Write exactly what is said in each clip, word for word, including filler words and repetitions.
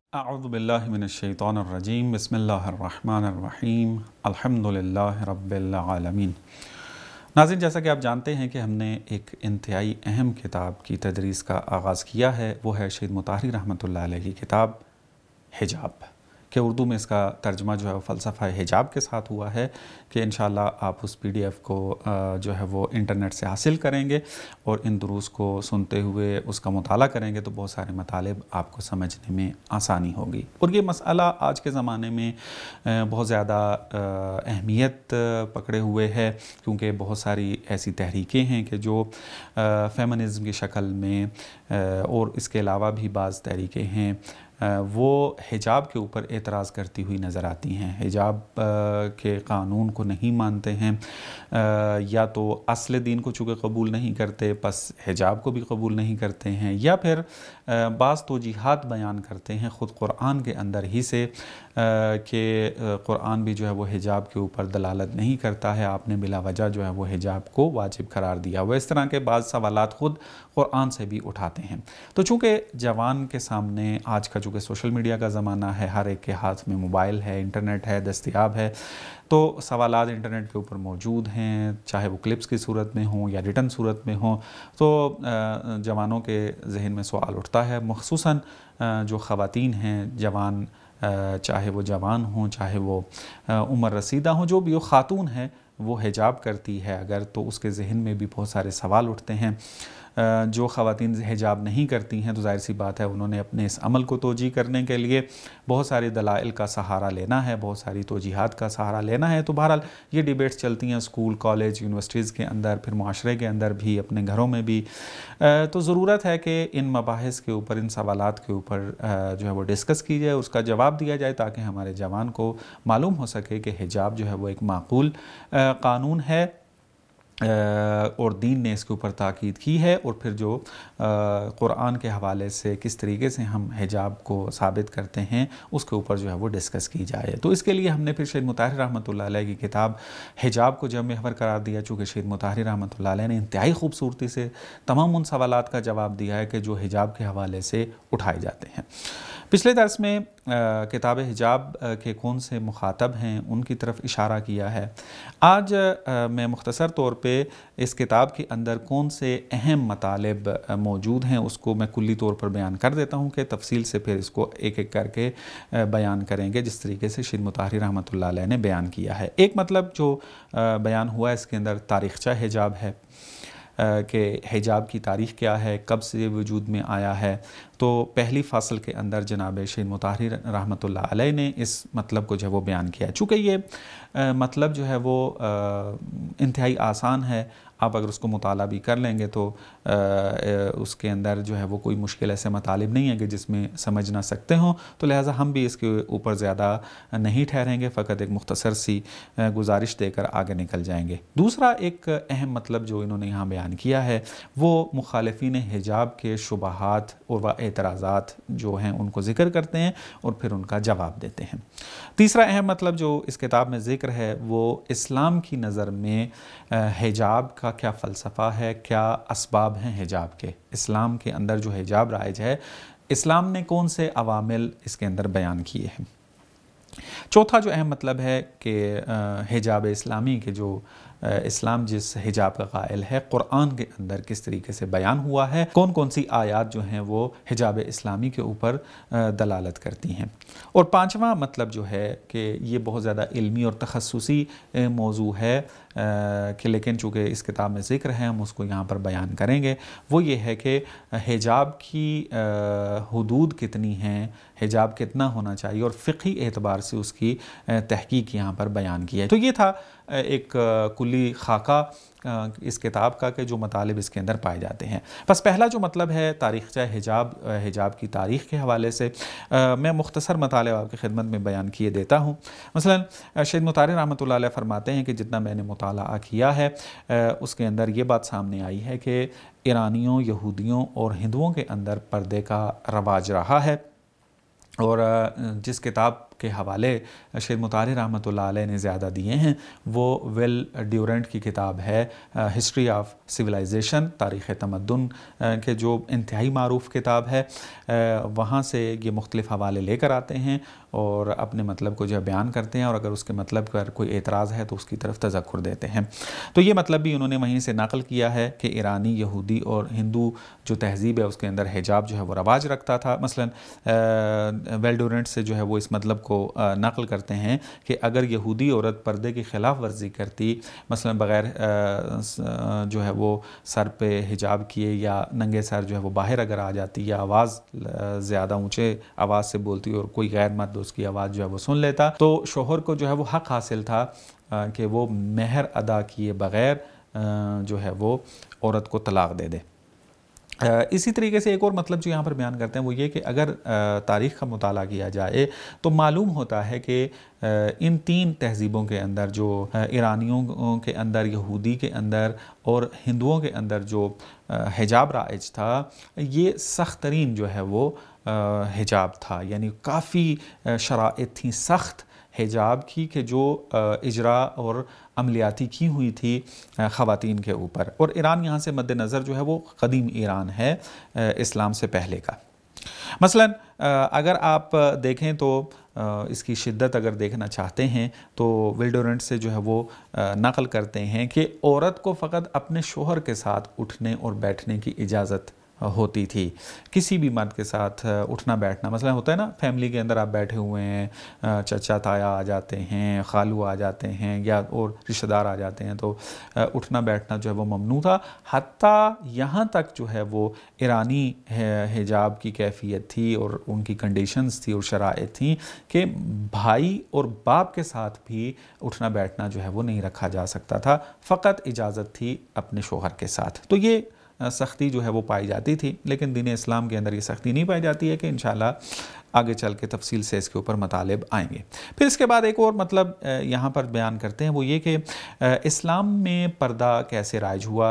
اعوذ باللہ من الشیطان الرجیم بسم اللہ الرحمن الرحیم الحمدللہ رب العالمین۔ ناظرین، جیسا کہ آپ جانتے ہیں کہ ہم نے ایک انتہائی اہم کتاب کی تدریس کا آغاز کیا ہے، وہ ہے شہید مطہری رحمۃ اللہ علیہ کی کتاب حجاب، کہ اردو میں اس کا ترجمہ جو ہے وہ فلسفہ حجاب کے ساتھ ہوا ہے، کہ انشاءاللہ آپ اس پی ڈی ایف کو جو ہے وہ انٹرنیٹ سے حاصل کریں گے اور ان دروس کو سنتے ہوئے اس کا مطالعہ کریں گے تو بہت سارے مطالب آپ کو سمجھنے میں آسانی ہوگی۔ اور یہ مسئلہ آج کے زمانے میں بہت زیادہ اہمیت پکڑے ہوئے ہے، کیونکہ بہت ساری ایسی تحریکیں ہیں کہ جو فیمنزم کی شکل میں اور اس کے علاوہ بھی بعض تحریکیں ہیں وہ حجاب کے اوپر اعتراض کرتی ہوئی نظر آتی ہیں، حجاب کے قانون کو نہیں مانتے ہیں، یا تو اصل دین کو چونکہ قبول نہیں کرتے پس حجاب کو بھی قبول نہیں کرتے ہیں، یا پھر بعض توجیحات بیان کرتے ہیں خود قرآن کے اندر ہی سے کہ قرآن بھی جو ہے وہ حجاب کے اوپر دلالت نہیں کرتا ہے، آپ نے بلا وجہ جو ہے وہ حجاب کو واجب قرار دیا ہوا۔ اس طرح کے بعض سوالات خود قرآن سے بھی اٹھاتے ہیں۔ تو چونکہ جوان کے سامنے آج کا چونکہ سوشل میڈیا کا زمانہ ہے، ہر ایک کے ہاتھ میں موبائل ہے، انٹرنیٹ ہے، دستیاب ہے، تو سوالات انٹرنیٹ کے اوپر موجود ہیں، چاہے وہ کلپس کی صورت میں ہوں یا ریٹن صورت میں ہوں، تو جوانوں کے ذہن میں سوال اٹھتا ہے، مخصوصاً جو خواتین ہیں جوان، چاہے وہ جوان ہوں چاہے وہ عمر رسیدہ ہوں، جو بھی وہ خاتون ہے وہ حجاب کرتی ہے اگر، تو اس کے ذہن میں بھی بہت سارے سوال اٹھتے ہیں۔ جو خواتین حجاب نہیں کرتی ہیں تو ظاہر سی بات ہے انہوں نے اپنے اس عمل کو توجیہ کرنے کے لیے بہت سارے دلائل کا سہارا لینا ہے، بہت ساری توجیحات کا سہارا لینا ہے۔ تو بہرحال یہ ڈیبیٹس چلتی ہیں اسکول، کالج، یونیورسٹیز کے اندر، پھر معاشرے کے اندر بھی، اپنے گھروں میں بھی۔ تو ضرورت ہے کہ ان مباحث کے اوپر، ان سوالات کے اوپر جو ہے وہ ڈسکس کی جائے، اس کا جواب دیا جائے، تاکہ ہمارے جوان کو معلوم ہو سکے کہ حجاب جو ہے وہ ایک معقول قانون ہے اور دین نے اس کے اوپر تاکید کی ہے، اور پھر جو قرآن کے حوالے سے کس طریقے سے ہم حجاب کو ثابت کرتے ہیں اس کے اوپر جو ہے وہ ڈسکس کی جائے۔ تو اس کے لیے ہم نے پھر شہید مطہری رحمۃ اللہ علیہ کی کتاب حجاب کو جب محور قرار دیا، چونکہ شہید مطہری رحمۃ اللہ علیہ نے انتہائی خوبصورتی سے تمام ان سوالات کا جواب دیا ہے کہ جو حجاب کے حوالے سے اٹھائے جاتے ہیں۔ پچھلے درس میں کتاب حجاب کے کون سے مخاطب ہیں ان کی طرف اشارہ کیا ہے۔ آج میں مختصر طور پہ اس کتاب کے اندر کون سے اہم مطالب موجود ہیں اس کو میں کلی طور پر بیان کر دیتا ہوں، کہ تفصیل سے پھر اس کو ایک ایک کر کے بیان کریں گے جس طریقے سے شہید مطہری رحمۃ اللہ علیہ نے بیان کیا ہے۔ ایک مطلب جو بیان ہوا ہے اس کے اندر تاریخچہ حجاب ہے، کہ حجاب کی تاریخ کیا ہے، کب سے وجود میں آیا ہے۔ تو پہلی فصل کے اندر جناب شہید مطہری رحمۃ اللہ علیہ نے اس مطلب کو جو ہے وہ بیان کیا ہے۔ چونکہ یہ مطلب جو ہے وہ انتہائی آسان ہے، آپ اگر اس کو مطالعہ بھی کر لیں گے تو اس کے اندر جو ہے وہ کوئی مشکل ایسے مطالب نہیں ہے کہ جس میں سمجھ نہ سکتے ہوں، تو لہٰذا ہم بھی اس کے اوپر زیادہ نہیں ٹھہریں گے، فقط ایک مختصر سی گزارش دے کر آگے نکل جائیں گے۔ دوسرا ایک اہم مطلب جو انہوں نے یہاں بیان کیا ہے وہ مخالفین حجاب کے شبہات اور اعتراضات جو ہیں ان کو ذکر کرتے ہیں اور پھر ان کا جواب دیتے ہیں۔ تیسرا اہم مطلب جو اس کتاب میں ذکر ہے وہ اسلام کی نظر میں حجاب کا کیا فلسفہ ہے، کیا اسباب ہیں حجاب کے، اسلام کے اندر جو حجاب رائج ہے اسلام نے کون سے عوامل اس کے اندر بیان کیے ہیں۔ چوتھا جو اہم مطلب ہے کہ حجاب اسلامی کے جو اسلام جس حجاب کا قائل ہے قرآن کے اندر کس طریقے سے بیان ہوا ہے، کون کون سی آیات جو ہیں وہ حجاب اسلامی کے اوپر دلالت کرتی ہیں۔ اور پانچواں مطلب جو ہے کہ یہ بہت زیادہ علمی اور تخصصی موضوع ہے، کہ لیکن چونکہ اس کتاب میں ذکر ہے ہم اس کو یہاں پر بیان کریں گے، وہ یہ ہے کہ حجاب کی حدود کتنی ہیں، حجاب کتنا ہونا چاہیے، اور فقہی اعتبار سے اس کی تحقیق یہاں پر بیان کی ہے۔ تو یہ تھا ایک کلی خاکہ اس کتاب کا کہ جو مطالب اس کے اندر پائے جاتے ہیں۔ بس پہلا جو مطلب ہے تاریخچہ حجاب، حجاب کی تاریخ کے حوالے سے میں مختصر مطالب آپ کی خدمت میں بیان کیے دیتا ہوں۔ مثلا شہید مطہری رحمۃ اللہ علیہ فرماتے ہیں کہ جتنا میں نے مطالعہ کیا ہے اس کے اندر یہ بات سامنے آئی ہے کہ ایرانیوں، یہودیوں اور ہندوؤں کے اندر پردے کا رواج رہا ہے، اور جس کتاب کے حوالے شیخ مطہری رحمۃ اللہ علیہ نے زیادہ دیے ہیں وہ ویل ڈیورنٹ کی کتاب ہے ہسٹری آف سویلائزیشن، تاریخ تمدن کے جو انتہائی معروف کتاب ہے، وہاں سے یہ مختلف حوالے لے کر آتے ہیں اور اپنے مطلب کو جو بیان کرتے ہیں، اور اگر اس کے مطلب پر کوئی اعتراض ہے تو اس کی طرف تذکر دیتے ہیں۔ تو یہ مطلب بھی انہوں نے وہیں سے نقل کیا ہے کہ ایرانی، یہودی اور ہندو جو تہذیب ہے اس کے اندر حجاب جو ہے وہ رواج رکھتا تھا۔ مثلا ویل ڈیورنٹ سے جو ہے وہ اس مطلب کو نقل کرتے ہیں کہ اگر یہودی عورت پردے کی خلاف ورزی کرتی، مثلا بغیر جو ہے وہ سر پہ حجاب کیے یا ننگے سر جو ہے وہ باہر اگر آ جاتی یا آواز زیادہ اونچے آواز سے بولتی اور کوئی غیر مرد اس کی آواز جو ہے وہ سن لیتا، تو شوہر کو جو ہے وہ حق حاصل تھا کہ وہ مہر ادا کیے بغیر جو ہے وہ عورت کو طلاق دے دے۔ اسی طریقے سے ایک اور مطلب جو یہاں پر بیان کرتے ہیں وہ یہ کہ اگر تاریخ کا مطالعہ کیا جائے تو معلوم ہوتا ہے کہ ان تین تہذیبوں کے اندر، جو ایرانیوں کے اندر، یہودی کے اندر اور ہندوؤں کے اندر جو حجاب رائج تھا، یہ سخت ترین جو ہے وہ حجاب تھا، یعنی کافی شرائط تھیں سخت حجاب کی کہ جو اجرا اور عملیاتی کی ہوئی تھی خواتین کے اوپر۔ اور ایران یہاں سے مد نظر جو ہے وہ قدیم ایران ہے اسلام سے پہلے کا۔ مثلا اگر آپ دیکھیں تو اس کی شدت اگر دیکھنا چاہتے ہیں تو ویل ڈیورنٹ سے جو ہے وہ نقل کرتے ہیں کہ عورت کو فقط اپنے شوہر کے ساتھ اٹھنے اور بیٹھنے کی اجازت ہوتی تھی، کسی بھی مرد کے ساتھ اٹھنا بیٹھنا، مثلا ہوتا ہے نا فیملی کے اندر آپ بیٹھے ہوئے ہیں، چچا تایا آ جاتے ہیں، خالو آ جاتے ہیں یا اور رشتہ دار آ جاتے ہیں، تو اٹھنا بیٹھنا جو ہے وہ ممنوع تھا۔ حتیٰ یہاں تک جو ہے وہ ایرانی حجاب کی کیفیت تھی اور ان کی کنڈیشنز تھی اور شرائط تھیں کہ بھائی اور باپ کے ساتھ بھی اٹھنا بیٹھنا جو ہے وہ نہیں رکھا جا سکتا تھا، فقط اجازت تھی اپنے شوہر کے ساتھ۔ تو یہ سختی جو ہے وہ پائی جاتی تھی، لیکن دین اسلام کے اندر یہ سختی نہیں پائی جاتی ہے کہ انشاءاللہ آگے چل کے تفصیل سے اس کے اوپر مطالب آئیں گے۔ پھر اس کے بعد ایک اور مطلب یہاں پر بیان کرتے ہیں وہ یہ کہ اسلام میں پردہ کیسے رائج ہوا۔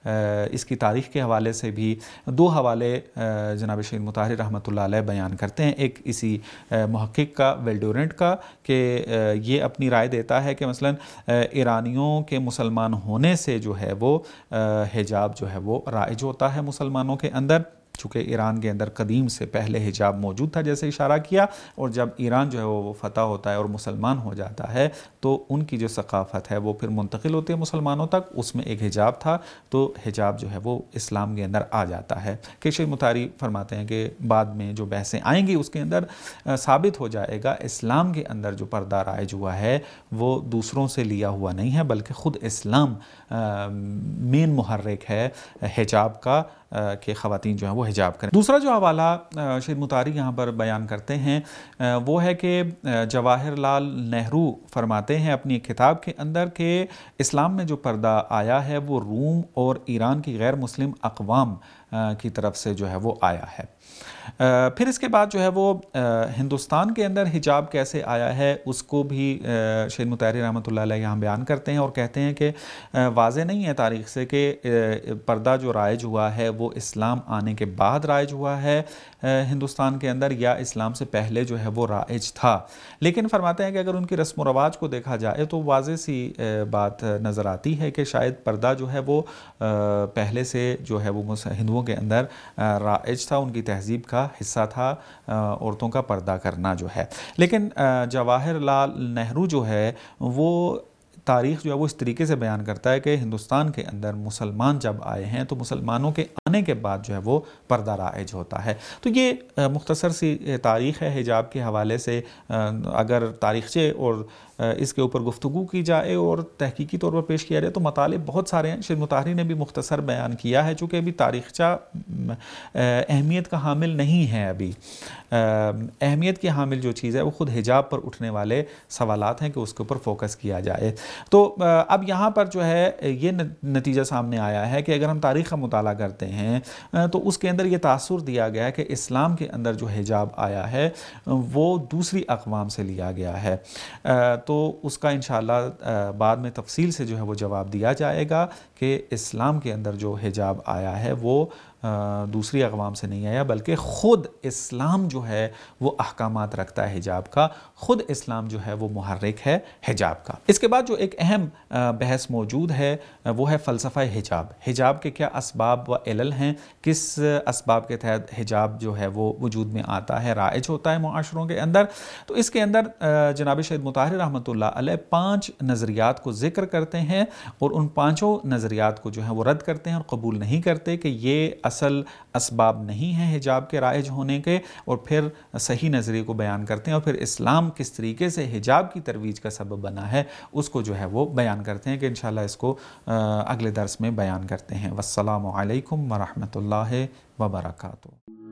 اس کی تاریخ کے حوالے سے بھی دو حوالے جناب شیخ مطہری رحمۃ اللہ علیہ بیان کرتے ہیں، ایک اسی محقق کا ویل ڈیورنٹ کا کہ یہ اپنی رائے دیتا ہے کہ مثلا ایرانیوں کے مسلمان ہونے سے جو ہے وہ حجاب جو ہے وہ رائج ہوتا ہے مسلمانوں کے اندر، چونکہ ایران کے اندر قدیم سے پہلے حجاب موجود تھا جیسے اشارہ کیا، اور جب ایران جو ہے وہ فتح ہوتا ہے اور مسلمان ہو جاتا ہے تو ان کی جو ثقافت ہے وہ پھر منتقل ہوتی ہے مسلمانوں تک، اس میں ایک حجاب تھا، تو حجاب جو ہے وہ اسلام کے اندر آ جاتا ہے۔ کہ شیخ مطہری فرماتے ہیں کہ بعد میں جو بحثیں آئیں گی اس کے اندر ثابت ہو جائے گا اسلام کے اندر جو پردہ رائج ہوا ہے وہ دوسروں سے لیا ہوا نہیں ہے، بلکہ خود اسلام مین محرک ہے حجاب کا کہ خواتین جو ہیں وہ حجاب کریں۔ دوسرا جو حوالہ شیخ مطہری یہاں پر بیان کرتے ہیں وہ ہے کہ جواہر لال نہرو فرماتے ہیں اپنی کتاب کے اندر کہ اسلام میں جو پردہ آیا ہے وہ روم اور ایران کی غیر مسلم اقوام کی طرف سے جو ہے وہ آیا ہے۔ پھر اس کے بعد جو ہے وہ ہندوستان کے اندر حجاب کیسے آیا ہے اس کو بھی شیخ مطہری رحمۃ اللہ علیہ یہاں بیان کرتے ہیں اور کہتے ہیں کہ واضح نہیں ہے تاریخ سے کہ پردہ جو رائج ہوا ہے وہ اسلام آنے کے بعد رائج ہوا ہے ہندوستان کے اندر یا اسلام سے پہلے جو ہے وہ رائج تھا، لیکن فرماتے ہیں کہ اگر ان کی رسم و رواج کو دیکھا جائے تو واضح سی بات نظر آتی ہے کہ شاید پردہ جو ہے وہ پہلے سے جو ہے وہ ہندوؤں کے اندر رائج تھا، ان کی تہذیب کا حصہ تھا عورتوں کا پردہ کرنا جو ہے۔ لیکن جواہر لال نہرو جو ہے وہ تاریخ جو ہے وہ اس طریقے سے بیان کرتا ہے کہ ہندوستان کے اندر مسلمان جب آئے ہیں تو مسلمانوں کے آنے کے بعد جو ہے وہ پردہ رائج ہوتا ہے۔ تو یہ مختصر سی تاریخ ہے حجاب کے حوالے سے، اگر تاریخچے اور اس کے اوپر گفتگو کی جائے اور تحقیقی طور پر پیش کیا جائے تو مطالب بہت سارے ہیں۔ شیخ مطہری نے بھی مختصر بیان کیا ہے، چونکہ ابھی تاریخچہ اہمیت کا حامل نہیں ہے، ابھی اہمیت کی حامل جو چیز ہے وہ خود حجاب پر اٹھنے والے سوالات ہیں کہ اس کے اوپر فوکس کیا جائے۔ تو اب یہاں پر جو ہے یہ نتیجہ سامنے آیا ہے کہ اگر ہم تاریخ کا مطالعہ کرتے ہیں تو اس کے اندر یہ تاثر دیا گیا ہے کہ اسلام کے اندر جو حجاب آیا ہے وہ دوسری اقوام سے لیا گیا ہے، تو اس کا انشاءاللہ بعد میں تفصیل سے جو ہے وہ جواب دیا جائے گا کہ اسلام کے اندر جو حجاب آیا ہے وہ دوسری اقوام سے نہیں آیا، بلکہ خود اسلام جو ہے وہ احکامات رکھتا ہے حجاب کا، خود اسلام جو ہے وہ محرک ہے حجاب کا۔ اس کے بعد جو ایک اہم بحث موجود ہے وہ ہے فلسفہ حجاب۔ حجاب کے کیا اسباب و علل ہیں، کس اسباب کے تحت حجاب جو ہے وہ وجود میں آتا ہے، رائج ہوتا ہے معاشروں کے اندر۔ تو اس کے اندر جناب سید مطہر رحمۃ اللہ علیہ پانچ نظریات کو ذکر کرتے ہیں، اور ان پانچوں نظریات کو جو ہے وہ رد کرتے ہیں اور قبول نہیں کرتے کہ یہ اصل اسباب نہیں ہیں حجاب کے رائج ہونے کے، اور پھر صحیح نظریے کو بیان کرتے ہیں، اور پھر اسلام کس طریقے سے حجاب کی ترویج کا سبب بنا ہے اس کو جو ہے وہ بیان کرتے ہیں، کہ انشاءاللہ اس کو اگلے درس میں بیان کرتے ہیں۔ والسلام علیکم ورحمۃ اللہ وبرکاتہ۔